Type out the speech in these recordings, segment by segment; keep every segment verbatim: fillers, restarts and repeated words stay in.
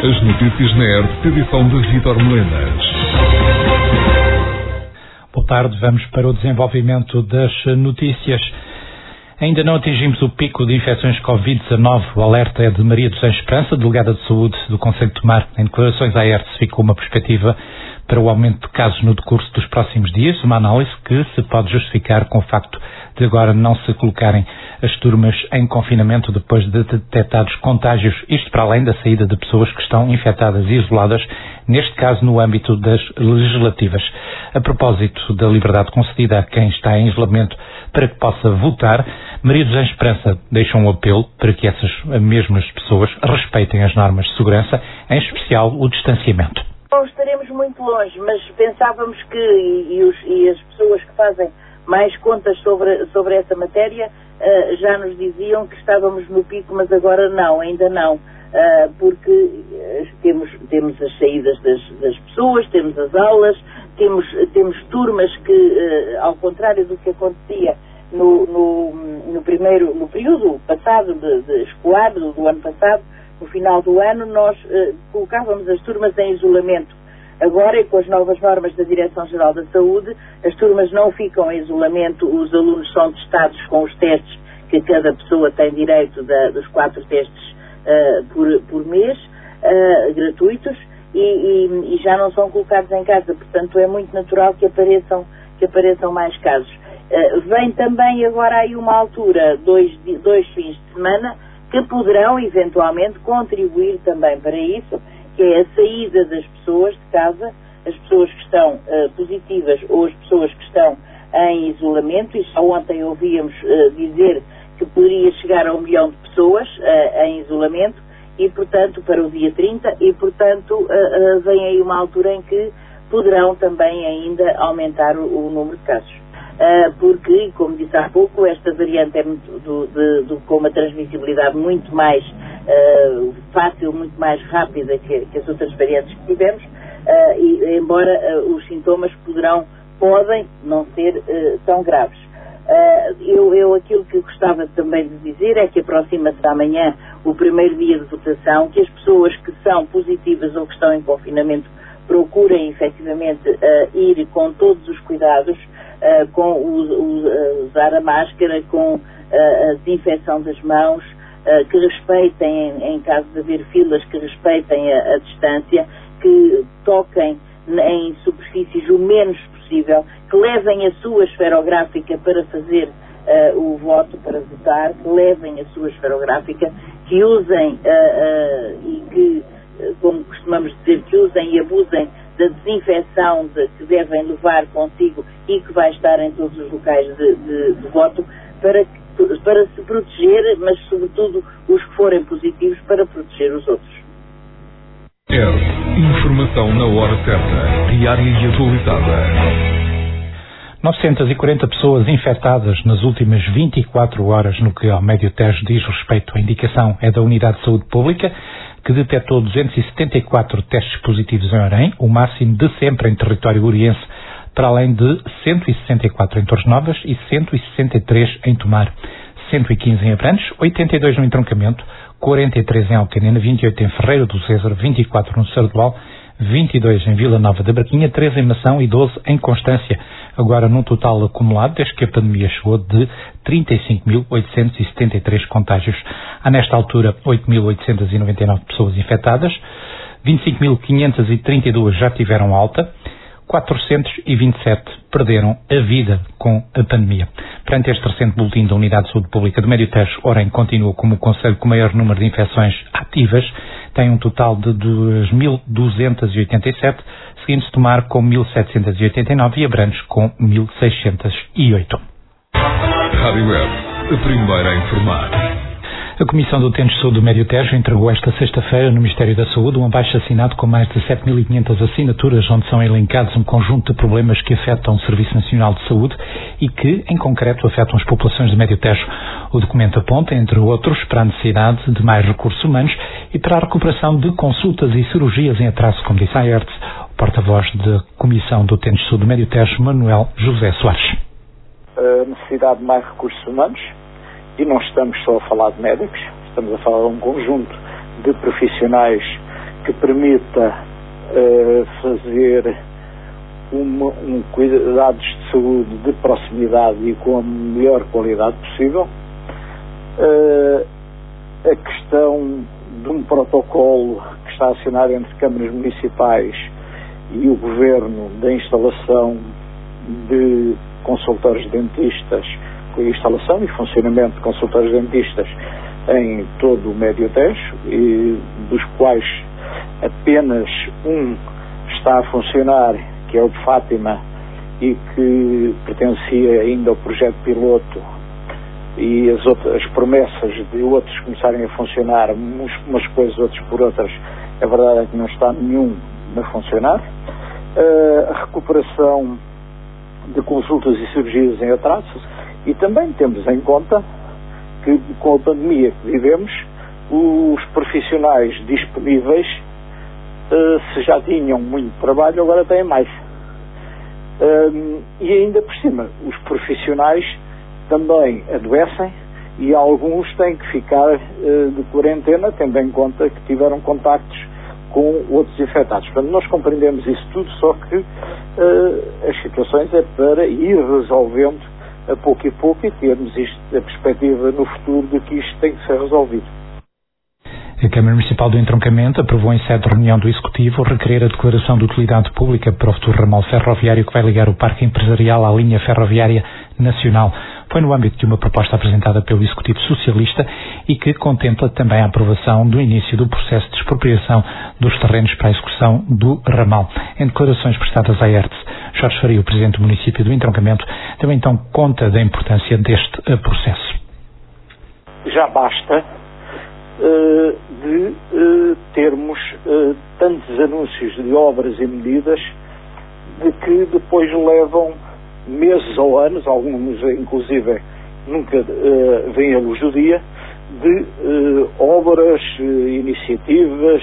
As notícias na E R T, edição de Vítor Melenas. Boa tarde, vamos para o desenvolvimento das notícias. Ainda não atingimos o pico de infecções covid dezanove. O alerta é de Maria dos Anjos Esperança, delegada de saúde do Concelho de Tomar. Em declarações à E R T ficou uma perspectiva para o aumento de casos no decurso dos próximos dias, uma análise que se pode justificar com o facto de agora não se colocarem as turmas em confinamento depois de detectados contágios, isto para além da saída de pessoas que estão infectadas e isoladas, neste caso no âmbito das legislativas. A propósito da liberdade concedida a quem está em isolamento para que possa votar, Maria dos Anjos Esperança deixa um apelo para que essas mesmas pessoas respeitem as normas de segurança, em especial o distanciamento. Não estaremos muito longe, mas pensávamos que, e, e, os, e as pessoas que fazem mais contas sobre, sobre essa matéria uh, já nos diziam que estávamos no pico, mas agora não, ainda não, uh, porque uh, temos, temos as saídas das, das pessoas, temos as aulas, temos, temos turmas que, uh, ao contrário do que acontecia no, no, no primeiro, no período passado de, de escolar, do, do ano passado, no final do ano, nós uh, colocávamos as turmas em isolamento. Agora, com as novas normas da Direção-Geral da Saúde, as turmas não ficam em isolamento, os alunos são testados com os testes que cada pessoa tem direito, da, dos quatro testes uh, por, por mês, uh, gratuitos, e, e, e já não são colocados em casa. Portanto, é muito natural que apareçam, que apareçam mais casos. Uh, vem também agora aí uma altura, dois, dois fins de semana, que poderão eventualmente contribuir também para isso, que é a saída das pessoas de casa, as pessoas que estão uh, positivas ou as pessoas que estão em isolamento, e só ontem ouvíamos uh, dizer que poderia chegar a um milhão de pessoas uh, em isolamento, e portanto, para o dia trinta, e portanto uh, uh, vem aí uma altura em que poderão também ainda aumentar o, o número de casos. Uh, porque, como disse há pouco, esta variante é muito do, de, do, com uma transmissibilidade muito mais uh, fácil, muito mais rápida que, que as outras variantes que tivemos, uh, e, embora uh, os sintomas poderão, podem não ser uh, tão graves. Uh, eu, eu aquilo que gostava também de dizer é que aproxima-se amanhã o primeiro dia de votação, que as pessoas que são positivas ou que estão em confinamento procurem efetivamente uh, ir com todos os cuidados, Uh, com o, o, uh, usar a máscara, com uh, a desinfecção das mãos, uh, que respeitem, em, em caso de haver filas, que respeitem a, a distância, que toquem em superfícies o menos possível, que levem a sua esferográfica para fazer uh, o voto, para votar, que levem a sua esferográfica, que usem uh, uh, e que, uh, como costumamos dizer, que usem e abusem da desinfecção de, que devem levar consigo e que vai estar em todos os locais de, de, de voto para, para se proteger, mas sobretudo os que forem positivos para proteger os outros. É informação na hora certa, diária e atualizada. novecentas e quarenta pessoas infectadas nas últimas vinte e quatro horas no que ao Médio Tejo diz respeito. A indicação é da Unidade de Saúde Pública, que detectou duzentos e setenta e quatro testes positivos em Orém, o máximo de sempre em território oriense, para além de cento e sessenta e quatro em Torres Novas e cento e sessenta e três em Tomar, cento e quinze em Abrantes, oitenta e dois no Entroncamento, quarenta e três em Alcanena, vinte e oito em Ferreira do César, vinte e quatro no Sardual, vinte e dois em Vila Nova da Braquinha, treze em Mação e doze em Constância, agora num total acumulado, desde que a pandemia chegou, de trinta e cinco mil oitocentos e setenta e três contágios. Há nesta altura oito mil oitocentos e noventa e nove pessoas infectadas, vinte e cinco mil quinhentos e trinta e dois já tiveram alta, quatrocentos e vinte e sete perderam a vida com a pandemia. Perante este recente boletim da Unidade de Saúde Pública do Médio Tejo, Orém continua como o concelho com o maior número de infecções ativas, tem um total de dois mil duzentos e oitenta e sete, seguindo-se Tomar com mil setecentos e oitenta e nove e Abrantes com mil seiscentos e oito. Rádio Web, a primeira a informar. A Comissão do Utentes de Saúde do Médio Tejo entregou esta sexta-feira no Ministério da Saúde um abaixo-assinado com mais de sete mil e quinhentas assinaturas, onde são elencados um conjunto de problemas que afetam o Serviço Nacional de Saúde e que, em concreto, afetam as populações do Médio Tejo. O documento aponta, entre outros, para a necessidade de mais recursos humanos e para a recuperação de consultas e cirurgias em atraso, como disse a E R T, o porta-voz da Comissão do Utentes de Saúde do Médio Tejo, Manuel José Soares. A necessidade de mais recursos humanos. E não estamos só a falar de médicos, estamos a falar de um conjunto de profissionais que permita uh, fazer uma, um cuidados de saúde de proximidade e com a melhor qualidade possível. Uh, a questão de um protocolo que está assinado entre câmaras municipais e o governo da instalação de consultórios dentistas, com a instalação e funcionamento de consultórios dentistas em todo o Médio Tejo, e dos quais apenas um está a funcionar, que é o de Fátima, e que pertencia ainda ao projeto piloto, e as, outras, as promessas de outros começarem a funcionar, uns umas coisas, outros por outras, a verdade é que não está nenhum a funcionar. Uh, a recuperação de consultas e cirurgias em atraso, e também temos em conta que com a pandemia que vivemos, os profissionais disponíveis, uh, se já tinham muito trabalho, agora têm mais. Uh, e ainda por cima, os profissionais também adoecem e alguns têm que ficar uh, de quarentena, tendo em conta que tiveram contactos com outros infectados. Portanto, nós compreendemos isso tudo, só que uh, as situações é para ir resolvendo a pouco e pouco e termos isto, a perspectiva no futuro de que isto tem que ser resolvido. A Câmara Municipal do Entroncamento aprovou em sede de reunião do Executivo requerer a declaração de utilidade pública para o futuro ramal ferroviário que vai ligar o Parque Empresarial à linha ferroviária nacional. Foi no âmbito de uma proposta apresentada pelo Executivo Socialista e que contempla também a aprovação do início do processo de expropriação dos terrenos para a execução do ramal. Em declarações prestadas à E R T S, Jorge Faria, o Presidente do município do Entroncamento, deu então conta da importância deste processo. Já basta uh, de uh, termos uh, tantos anúncios de obras e medidas de que depois levam meses ou anos, alguns inclusive nunca uh, vêm à luz do dia, de uh, obras, uh, iniciativas,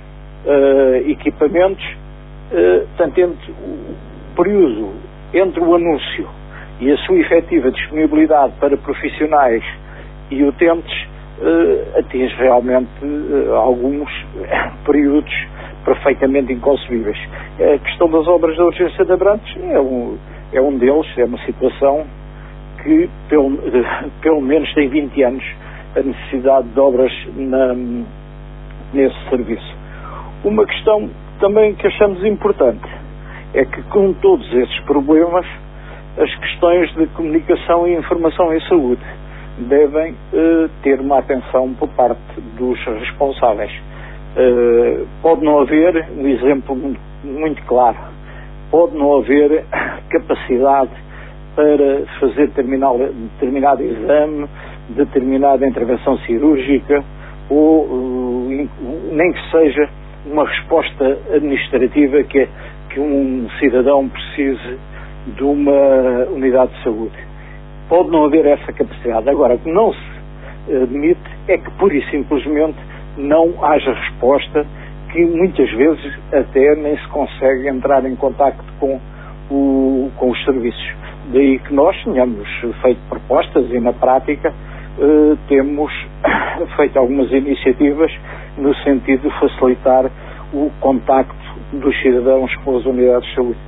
uh, equipamentos, uh, tanto entre o período entre o anúncio e a sua efetiva disponibilidade para profissionais e utentes, uh, atinge realmente uh, alguns períodos perfeitamente inconcebíveis. A questão das obras da urgência de Abrantes é um É um deles, é uma situação que pelo, pelo menos tem vinte anos a necessidade de obras na, nesse serviço. Uma questão também que achamos importante é que com todos esses problemas, as questões de comunicação e informação em saúde devem uh, ter uma atenção por parte dos responsáveis. Uh, pode não haver um exemplo muito, muito claro. Pode não haver capacidade para fazer determinado exame, determinada intervenção cirúrgica, ou uh, nem que seja uma resposta administrativa que, que um cidadão precise de uma unidade de saúde. Pode não haver essa capacidade. Agora, o que não se admite é que pura e simplesmente não haja resposta, que muitas vezes até nem se consegue entrar em contacto com, o, com os serviços. Daí que nós tenhamos feito propostas e na prática eh, temos feito algumas iniciativas no sentido de facilitar o contacto dos cidadãos com as unidades de saúde.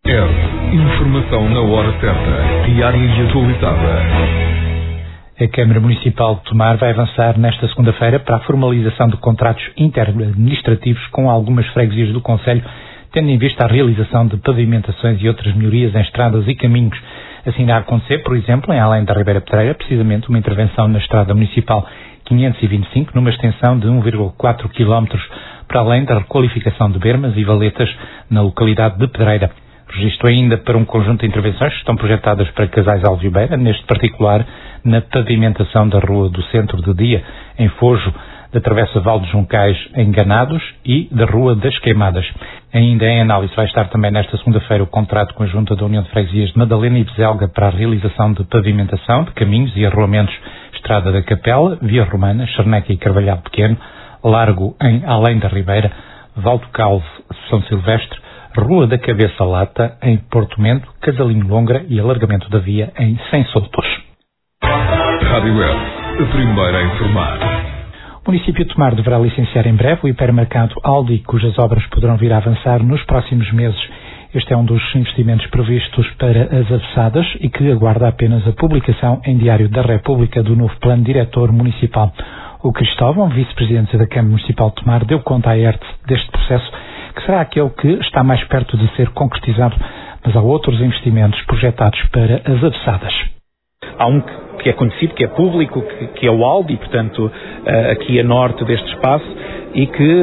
É informação na hora certa, diária e atualizada. A Câmara Municipal de Tomar vai avançar nesta segunda-feira para a formalização de contratos interadministrativos com algumas freguesias do concelho, tendo em vista a realização de pavimentações e outras melhorias em estradas e caminhos. Assim irá acontecer, por exemplo, em Além da Ribeira Pedreira, precisamente uma intervenção na estrada municipal quinhentos e vinte e cinco, numa extensão de um vírgula quatro quilómetros, para além da requalificação de bermas e valetas na localidade de Pedreira. Registro ainda para um conjunto de intervenções que estão projetadas para Casais Alvibeira, neste particular na pavimentação da Rua do Centro de Dia, em Fojo, da Travessa Val de Juncais, em Ganados, e da Rua das Queimadas. Ainda em análise vai estar também nesta segunda-feira o contrato com a Junta da União de Freguesias de Madalena e Bezelga para a realização de pavimentação de caminhos e arruamentos Estrada da Capela, Via Romana, Charneca e Carvalhal Pequeno, Largo em Além da Ribeira, Val do Calvo, São Silvestre, Rua da Cabeça Lata, em Porto Mento, Casalinho Longra e alargamento da via em Sem Soltos. Rádio Web, a primeira a informar. O município de Tomar deverá licenciar em breve o hipermercado Aldi, cujas obras poderão vir a avançar nos próximos meses. Este é um dos investimentos previstos para as avessadas e que aguarda apenas a publicação em Diário da República do novo Plano Diretor Municipal. O Cristóvão, vice-presidente da Câmara Municipal de Tomar, deu conta à E R T deste processo, que será aquele que está mais perto de ser concretizado, mas há outros investimentos projetados para as avessadas. Há um que é conhecido, que é público, que, que é o Aldi, portanto, aqui a norte deste espaço, e que,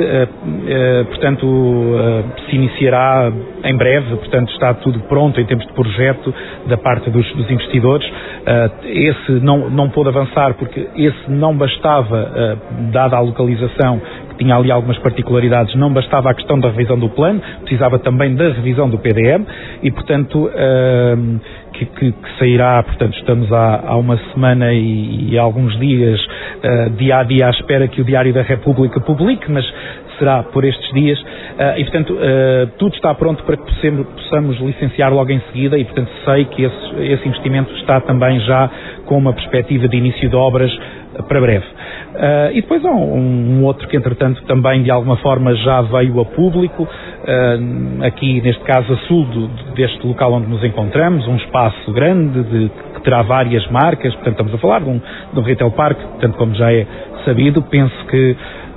portanto, se iniciará em breve, portanto, está tudo pronto em termos de projeto da parte dos, dos investidores. Esse não, não pôde avançar porque esse não bastava, dada a localização, que tinha ali algumas particularidades, não bastava a questão da revisão do plano, precisava também da revisão do P D M e, portanto, que, que, que sairá, portanto, estamos há, há uma semana e, e há alguns dias, uh, dia a dia à espera que o Diário da República publique, mas será por estes dias, uh, e portanto uh, tudo está pronto para que possamos, possamos licenciar logo em seguida e portanto sei que esse, esse investimento está também já com uma perspectiva de início de obras uh, para breve. Uh, e depois há um, um outro que entretanto também de alguma forma já veio a público, uh, aqui neste caso a sul do, deste local onde nos encontramos, um espaço grande de, que terá várias marcas, portanto estamos a falar de um, de um retail park, portanto como já é sabido, penso que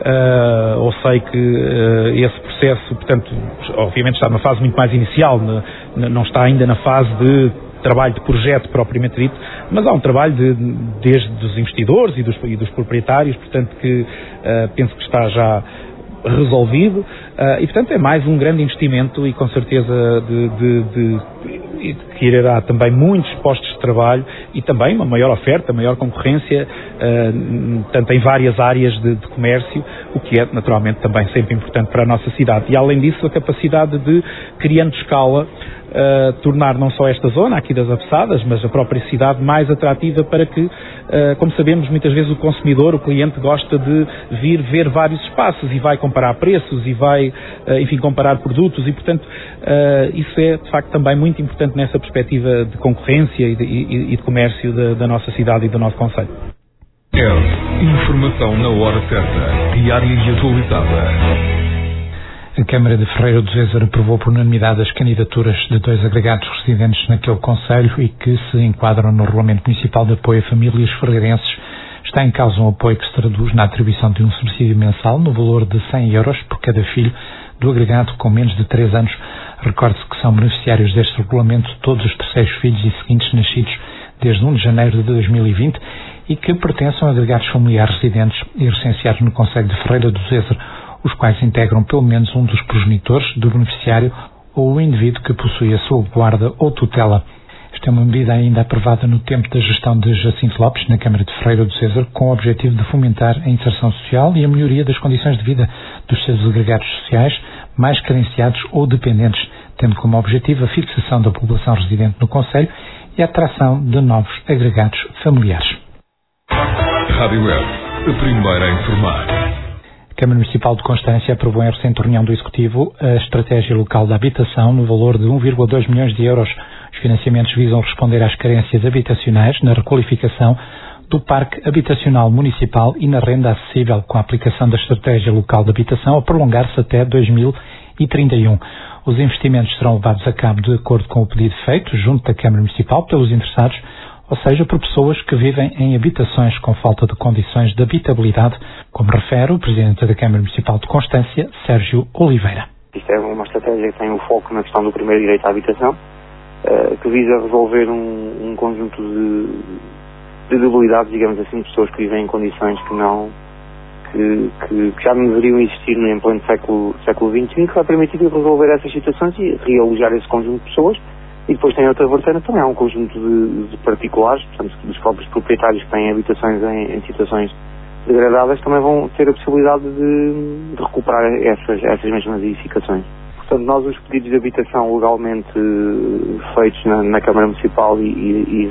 Uh, ou sei que uh, esse processo, portanto, obviamente está numa fase muito mais inicial, ne, ne, não está ainda na fase de trabalho de projeto propriamente dito, mas há um trabalho de, desde dos investidores e dos, e dos proprietários, portanto que uh, penso que está já resolvido, uh, e portanto é mais um grande investimento e com certeza de, de, de, de, que irá também muitos postos de trabalho e também uma maior oferta, maior concorrência, uh, tanto em várias áreas de, de comércio, o que é naturalmente também sempre importante para a nossa cidade. E além disso a capacidade de, criando escala, Uh, tornar não só esta zona aqui das avessadas, mas a própria cidade mais atrativa para que, uh, como sabemos, muitas vezes o consumidor, o cliente gosta de vir ver vários espaços e vai comparar preços e vai, uh, enfim, comparar produtos e, portanto, uh, isso é, de facto, também muito importante nessa perspectiva de concorrência e de, e, e de comércio da, da nossa cidade e do nosso concelho. É informação na hora certa, diária e atualizada. A Câmara de Ferreira do Zezer aprovou por unanimidade as candidaturas de dois agregados residentes naquele concelho e que se enquadram no Regulamento Municipal de Apoio a Famílias Ferreirenses. Está em causa um apoio que se traduz na atribuição de um subsídio mensal no valor de cem euros por cada filho do agregado com menos de três anos. Recorde-se que são beneficiários deste regulamento todos os terceiros filhos e seguintes nascidos desde um de janeiro de dois mil e vinte e que pertencem a agregados familiares residentes e recenseados no concelho de Ferreira do Zezer, os quais integram pelo menos um dos progenitores do beneficiário ou o indivíduo que possui a sua guarda ou tutela. Esta é uma medida ainda aprovada no tempo da gestão de Jacinto Lopes na Câmara de Ferreira do Zezer, com o objetivo de fomentar a inserção social e a melhoria das condições de vida dos seus agregados sociais mais carenciados ou dependentes, tendo como objetivo a fixação da população residente no concelho e a atração de novos agregados familiares. Rádio Web, a primeira a informar. A Câmara Municipal de Constância aprovou em recente reunião do Executivo a Estratégia Local da Habitação no valor de um vírgula dois milhões de euros. Os financiamentos visam responder às carências habitacionais na requalificação do Parque Habitacional Municipal e na renda acessível, com a aplicação da Estratégia Local de Habitação a prolongar-se até dois mil e trinta e um. Os investimentos serão levados a cabo de acordo com o pedido feito junto da Câmara Municipal pelos interessados, ou seja, por pessoas que vivem em habitações com falta de condições de habitabilidade, como refere o Presidente da Câmara Municipal de Constância, Sérgio Oliveira. Isto é uma estratégia que tem o foco na questão do primeiro direito à habitação, que visa resolver um, um conjunto de, de debilidades, digamos assim, de pessoas que vivem em condições que não, que, que, que já não deveriam existir em pleno século, século vinte e um, que vai permitir resolver essas situações e realojar esse conjunto de pessoas. E depois tem outra vertente, também há um conjunto de, de particulares, portanto, dos próprios proprietários que têm habitações em, em situações degradadas, também vão ter a possibilidade de, de recuperar essas, essas mesmas edificações. Portanto, nós os pedidos de habitação legalmente feitos na, na Câmara Municipal e, e, e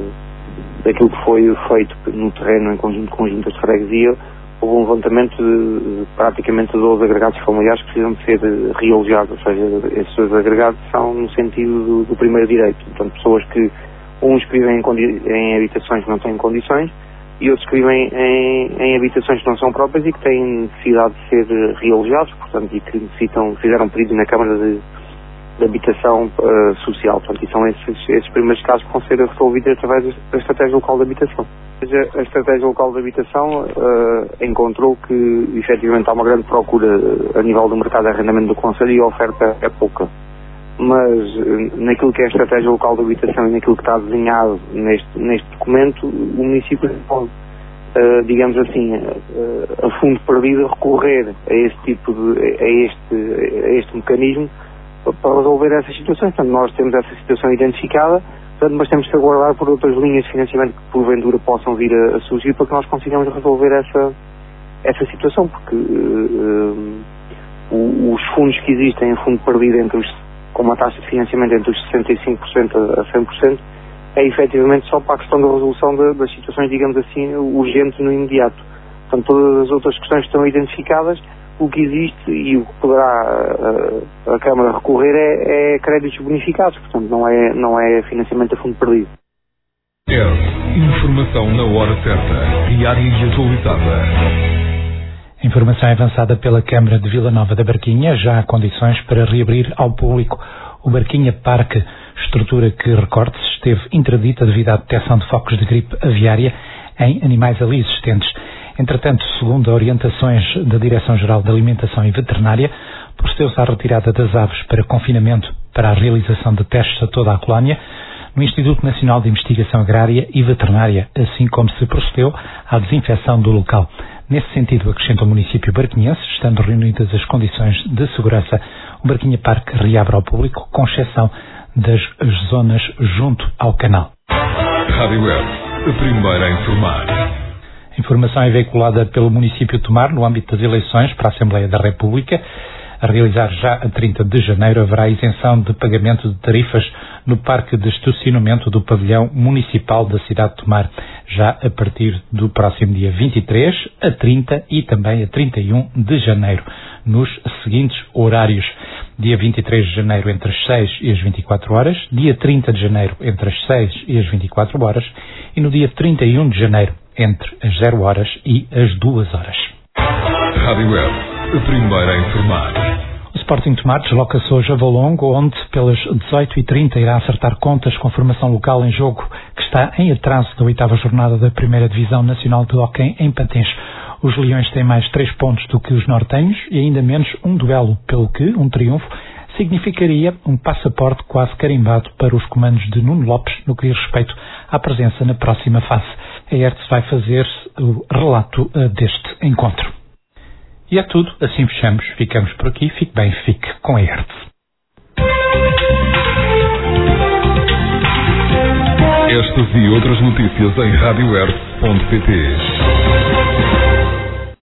da, daquilo que foi feito no terreno em conjunto com juntas de freguesia, houve um levantamento de, de praticamente doze agregados familiares que precisam de ser realojados, ou seja, esses agregados são no sentido do, do primeiro direito. Portanto, pessoas que, uns que vivem em, em habitações que não têm condições, e outros que vivem em, em habitações que não são próprias e que têm necessidade de ser realojados, portanto, e que necessitam, fizeram pedido na Câmara de, de Habitação uh, Social. Portanto, e são esses, esses primeiros casos que vão ser resolvidos através da Estratégia Local de Habitação. A Estratégia Local de Habitação uh, encontrou que, efetivamente, há uma grande procura a nível do mercado de arrendamento do Conselho e a oferta é pouca. Mas naquilo que é a Estratégia Local de Habitação e naquilo que está desenhado neste, neste documento, o município pode, uh, digamos assim, uh, a fundo perdido, recorrer a este tipo de, a este, a este mecanismo para resolver essas situações. Portanto, nós temos essa situação identificada, portanto, mas temos que aguardar por outras linhas de financiamento que porventura possam vir a, a surgir para que nós consigamos resolver essa, essa situação, porque uh, uh, os fundos que existem, em fundo perdido entre os, com uma taxa de financiamento entre os sessenta e cinco por cento a cem por cento, é efetivamente só para a questão da resolução de, das situações, digamos assim, urgentes no imediato. Portanto, todas as outras questões estão identificadas, o que existe e o que poderá a, a Câmara recorrer é, é créditos bonificados, portanto não é, não é financiamento a fundo perdido. É informação na hora certa, diária e atualizada. Informação avançada pela Câmara de Vila Nova da Barquinha. Já há condições para reabrir ao público o Barquinha Parque, estrutura que, recorde-se, esteve interdita devido à detecção de focos de gripe aviária em animais ali existentes. Entretanto, segundo orientações da Direção-Geral de Alimentação e Veterinária, procedeu-se à retirada das aves para confinamento para a realização de testes a toda a colónia no Instituto Nacional de Investigação Agrária e Veterinária, assim como se procedeu à desinfecção do local. Nesse sentido, acrescenta o município barquinhense, estando reunidas as condições de segurança, o Barquinha Parque reabre ao público, com exceção das zonas junto ao canal. Rádio Web, a primeira a informar. A informação é veiculada pelo município de Tomar no âmbito das eleições para a Assembleia da República. A realizar já a trinta de janeiro haverá isenção de pagamento de tarifas no parque de estacionamento do pavilhão municipal da cidade de Tomar, já a partir do próximo dia vinte e três, a trinta e também a trinta e um de janeiro, nos seguintes horários: dia vinte e três de janeiro entre as seis e as vinte e quatro horas, dia trinta de janeiro entre as seis e as vinte e quatro horas e no dia trinta e um de janeiro entre as zero horas e as duas horas. Rádio Web, a primeira a informar. O Sporting Tomar desloca-se hoje a Valongo, onde pelas dezoito e trinta irá acertar contas com formação local em jogo, que está em atraso da oitava jornada da primeira Divisão Nacional de Hóquei em Patins. Os Leões têm mais três pontos do que os nortenhos e ainda menos um duelo, pelo que um triunfo significaria um passaporte quase carimbado para os comandos de Nuno Lopes no que diz respeito à presença na próxima fase. A E R T S vai fazer o relato uh, deste encontro. E é tudo, assim fechamos. Ficamos por aqui. Fique bem, fique com a E R T S. Estas e outras notícias em rádio r ponto p t.